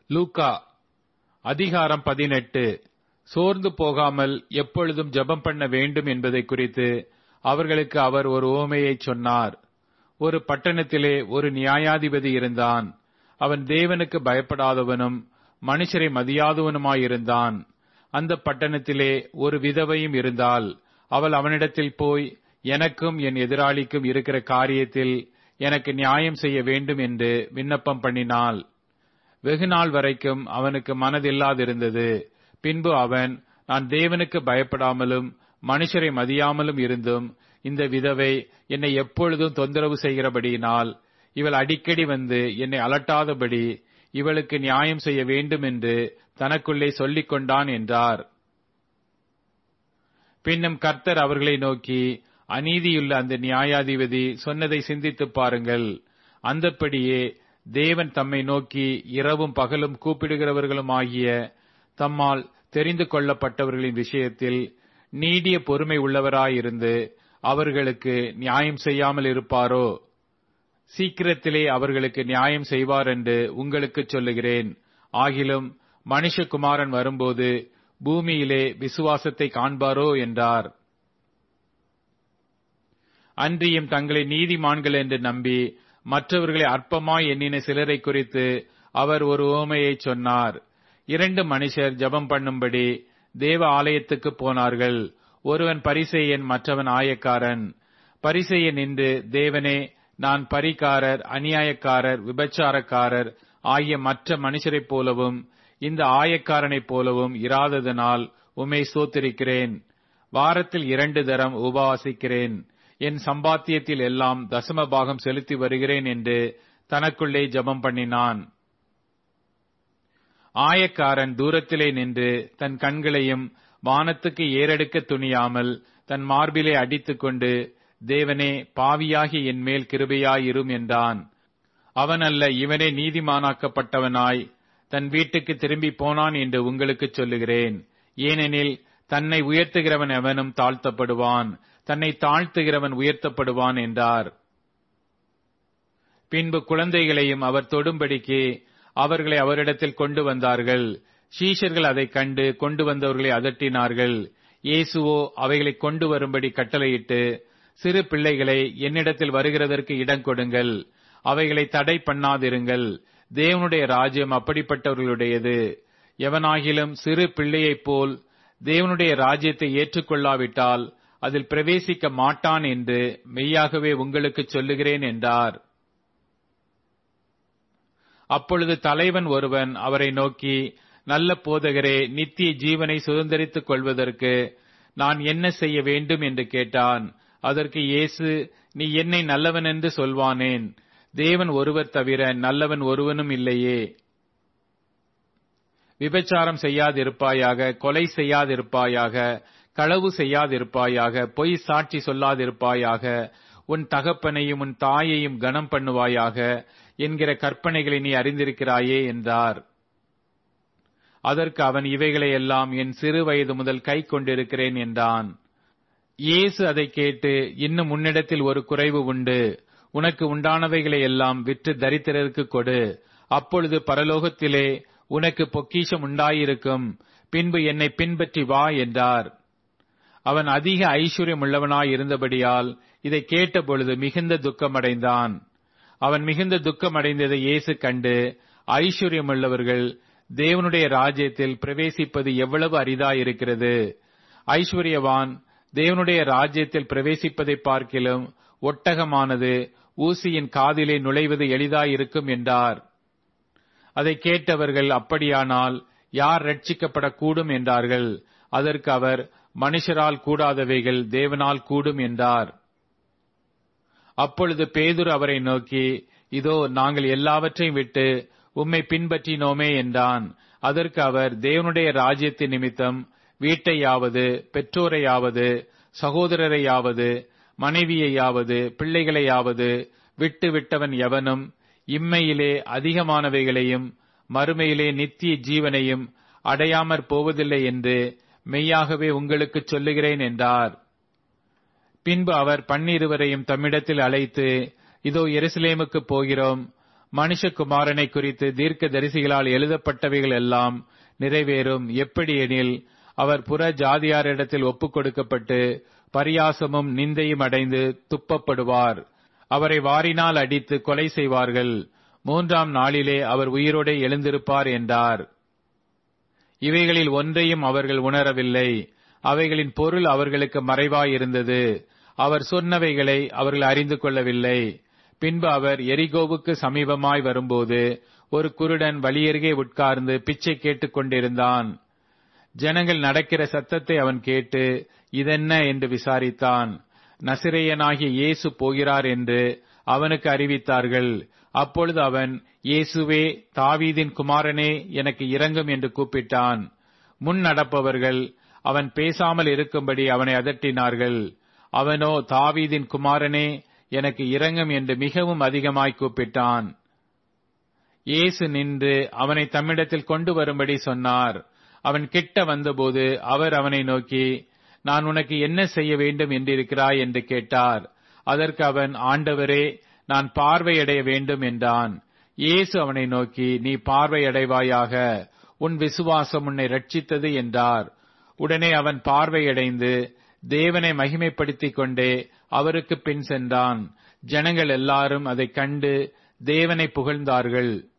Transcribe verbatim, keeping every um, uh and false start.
லூக்கா அதிகாரம் பதினெட்டு. சோர்ந்து போகாமல் எப்பொழுதும் ஜெபம் பண்ண வேண்டும் என்பதை குறித்து அவர்களுக்கு அவர் ஒரு உவமையைச் சொன்னார். ஒரு பட்டணத்திலே ஒரு நியாயாதிபதி இருந்தான். அவன் தேவனுக்கு பயப்படாதவனும் மனுஷரை மதியாதவனுமாயிருந்தான். அந்த பட்டணத்திலே ஒரு விதவையும் இருந்தாள். அவள் அவனிடத்தில் போய், எனக்கும் என் எதிராளிக்கும் இருக்கிற காரியத்தில் எனக்கு நியாயம் செய்ய வேண்டும் என்று விண்ணப்பம் பண்ணினாள். வெகுநாள் வரைக்கும் அவனுக்கு மனதில்லாதிருந்தது. பின்பு அவன், நான் தேவனுக்கு பயப்படாமலும் மனுஷரை மதியாமலும் இருந்தும் இந்த விதவை என்னை எப்பொழுதும் தொந்தரவு செய்கிறபடியினால் இவள் அடிக்கடி வந்து என்னை அலட்டாதபடி இவளுக்கு நியாயம் செய்ய வேண்டும் என்று தனக்குள்ளே சொல்லிக் கொண்டான் என்றார். பின்னும் கர்த்தர் அவர்களை நோக்கி, அநீதியுள்ள அந்த நியாயாதிபதி சொன்னதை சிந்தித்துப் பாருங்கள். அந்தப்படியே தேவன் தம்மை நோக்கி இரவும் பகலும் கூப்பிடுகிறவர்களுமாகிய தம்மால் தெரிந்து கொள்ளப்பட்டவர்களின் விஷயத்தில் நீடிய பொறுமை உள்ளவராயிருந்து அவர்களுக்கு நியாயம் செய்யாமல் இருப்பாரோ? சீக்கிரத்திலே அவர்களுக்கு நியாயம் செய்வார் என்று உங்களுக்கு சொல்லுகிறேன். ஆகிலும் மனுஷகுமாரன் வரும்போது பூமியிலே விசுவாசத்தை காண்பாரோ என்றார். அன்றியும் தங்களை நீதிமான்கள் என்று நம்பி மற்றவர்களை அற்பமாய் எண்ணின சிலரை குறித்து அவர் ஒரு உவமையை சொன்னார். இரண்டு மனுஷர் ஜெபம் பண்ணும்படி தேவ ஆலயத்துக்கு போனார்கள். ஒருவன் பரிசேயன், மற்றவன் ஆயக்காரன். பரிசேயன் நின்று, தேவனே, நான் பரிகாரர், அநியாயக்காரர், விபச்சாரக்காரர் ஆகிய மற்ற மனுஷரைப் போலவும் இந்த ஆயக்காரனைப் போலவும் இராததனால் உம்மை ஸ்தோத்திரிக்கிறேன். வாரத்தில் இரண்டு தரம் உபவாசிக்கிறேன். என் சம்பாத்தியத்தில் எல்லாம் தசம பாகம் செலுத்தி வருகிறேன் என்று தனக்குள்ளே ஜெபம் பண்ணினான். ஆயக்காரன் தூரத்திலே நின்று தன் கண்களையும் வானத்துக்கு ஏறெடுக்க துணியாமல் தன் மார்பிலே அடித்துக் கொண்டு, தேவனே, பாவியாகி என் மேல் கிருபையாயிரும் என்றான். அவன் அல்ல, இவனே நீதிமானாக்கப்பட்டவனாய் தன் வீட்டுக்கு திரும்பி போனான் என்று உங்களுக்கு சொல்லுகிறேன். ஏனெனில் தன்னை உயர்த்துகிறவன் எவனும் தாழ்த்தப்படுவான், தன்னை தாழ்த்துகிறவன் உயர்த்தப்படுவான் என்றார். பின்பு குழந்தைகளையும் அவர் தொடும்படிக்கு அவர்களை அவரிடத்தில் கொண்டு வந்தார்கள். சீஷர்கள் அதைக் கண்டு கொண்டு வந்தவர்களை அதட்டினார்கள். இயேசுவோ அவைகளை கொண்டு வரும்படி கட்டளையிட்டு, சிறு பிள்ளைகளை என்னிடத்தில் வருகிறதற்கு இடம் கொடுங்கள், அவைகளை தடை பண்ணாதிருங்கள், தேவனுடைய ராஜ்யம் அப்படிப்பட்டவர்களுடையது. எவனாகிலும் சிறு பிள்ளையைப் போல் தேவனுடைய ராஜ்யத்தை ஏற்றுக்கொள்ளாவிட்டால் அதில் பிரவேசிக்க மாட்டான் என்று மெய்யாகவே உங்களுக்கு சொல்லுகிறேன் என்றார். அப்பொழுது தலைவன் ஒருவன் அவரை நோக்கி, நல்ல போதகரே, நித்திய ஜீவனை சுதந்தரித்துக் கொள்வதற்கு நான் என்ன செய்ய வேண்டும் என்று கேட்டான். அதற்கு இயேசு, நீ என்னை நல்லவன் என்று சொல்வானேன்? தேவன் ஒருவர் தவிர நல்லவன் ஒருவனும் இல்லையே. விபச்சாரம் செய்யாதிருப்பாயாக, கொலை செய்யாதிருப்பாயாக, களவு செய்யாதிருப்பாயாக, பொய் சாட்சி சொல்லாதிருப்பாயாக, உன் தகப்பனையும் உன் தாயையும் கனம் பண்ணுவாயாக என்கிற கற்பனைகளை நீ அறிந்திருக்கிறாயே என்றார். அதற்கு அவன், இவைகளை எல்லாம் என் சிறு வயது முதல் கை கொண்டிருக்கிறேன் என்றான். இயேசு அதை கேட்டு, இன்னும் உன்னிடத்தில் ஒரு குறைவு உண்டு. உனக்கு உண்டானவைகளை எல்லாம் விற்று தரித்திரருக்கு கொடு, அப்பொழுது பரலோகத்திலே உனக்கு பொக்கிஷம் உண்டாயிருக்கும். பின்பு என்னை பின்பற்றி வா என்றார். அவன் அதிக ஐஸ்வர்யம் உள்ளவனாய் இருந்தபடியால் இதை கேட்டபொழுது மிகுந்த துக்கமடைந்தான். அவன் மிகுந்த துக்கமடைந்ததை இயேசு கண்டு, ஐஸ்வர்யமுள்ளவர்கள் தேவனுடைய ராஜ்யத்தில் பிரவேசிப்பது எவ்வளவு அரிதாயிருக்கிறது. ஐஸ்வர்யவான் தேவனுடைய ராஜ்யத்தில் பிரவேசிப்பதை பார்க்கிலும் ஒட்டகமானது ஊசியின் காதிலே நுழைவது எளிதாயிருக்கும் என்றார். அதை கேட்டவர்கள், அப்படியானால் யார் ரட்சிக்கப்படக்கூடும் என்றார்கள். அதற்கு அவர், மனுஷரால் கூடாதவைகள் தேவனால் கூடும் என்றார். அப்பொழுது பேதுரு அவரை நோக்கி, இதோ, நாங்கள் எல்லாவற்றையும் விட்டு உம்மை பின்பற்றினோமே என்றான். அதற்கு அவர், தேவனுடைய ராஜ்யத்தின் நிமித்தம் வீட்டையாவது, பெற்றோரையாவது, சகோதரரையாவது, மனைவியையாவது, பிள்ளைகளையாவது விட்டு விட்டவன் எவனும் இம்மையிலே அதிகமானவைகளையும் மறுமையிலே நித்திய ஜீவனையும் அடையாமற் போவதில்லை என்று மெய்யாகவே உங்களுக்கு சொல்லுகிறேன் என்றார். பின்பு அவர் பன்னிருவரையும் தம்மிடத்தில் அழைத்து, இதோ எருசலேமுக்கு போகிறோம், மனுஷகுமாரனை குறித்து தீர்க்க தரிசிகளால் எழுதப்பட்டவைகள் எல்லாம் நிறைவேறும். எப்படி எனில், அவர் புற ஜாதியாரிடத்தில் ஒப்புக் கொடுக்கப்பட்டு பரியாசமும் நிந்தையும் அடைந்து துப்பப்படுவார். அவரை வாரினால் அடித்து கொலை செய்வார்கள். மூன்றாம் நாளிலே அவர் உயிரோடே எழுந்திருப்பார் என்றார். இவைகளில் ஒன்றையும் அவர்கள் உணரவில்லை. அவைகளின் பொருள் அவர்களுக்கு மறைவாயிருந்தது. அவர் சொன்னவைகளை அவர்கள் அறிந்து கொள்ளவில்லை. பின்பு அவர் எரிகோவுக்கு சமீபமாய் வரும்போது ஒரு குருடன் வழியருகே உட்கார்ந்து பிச்சை கேட்டுக் கொண்டிருந்தான். ஜனங்கள் நடக்கிற சத்தத்தை அவன் கேட்டு இதென்ன என்று விசாரித்தான். நசிரேயனாகிய இயேசு போகிறார் என்று அவனுக்கு அறிவித்தார்கள். அப்பொழுது அவன், இயேசுவே, தாவீதின் குமாரனே, எனக்கு இரங்கும் என்று கூப்பிட்டான். முன் நடப்பவர்கள் அவன் பேசாமல் இருக்கும்படி அவனை அதட்டினார்கள். அவனோ, தாவீதின் குமாரனே, எனக்கு இரங்கும் என்று மிகவும் அதிகமாய் கூப்பிட்டான். இயேசு நின்று அவனை தம்மிடத்தில் கொண்டு வரும்படி சொன்னார். அவன் கிட்ட வந்தபோது அவர் அவனை நோக்கி, நான் உனக்கு என்ன செய்ய வேண்டும் என்றிருக்கிறாய் என்று கேட்டார். அதற்கு அவன், ஆண்டவரே, நான் பார்வையடைய வேண்டும் என்றான். இயேசு அவனை நோக்கி, நீ பார்வையடைவாயாக, உன் விசுவாசம் உன்னை ரட்சித்தது என்றார். உடனே அவன் பார்வையடைந்து தேவனை மகிமைப்படுத்திக் கொண்டே அவருக்கு பின் சென்றான். ஜனங்கள் எல்லாரும் அதைக் கண்டு தேவனை புகழ்ந்தார்கள்.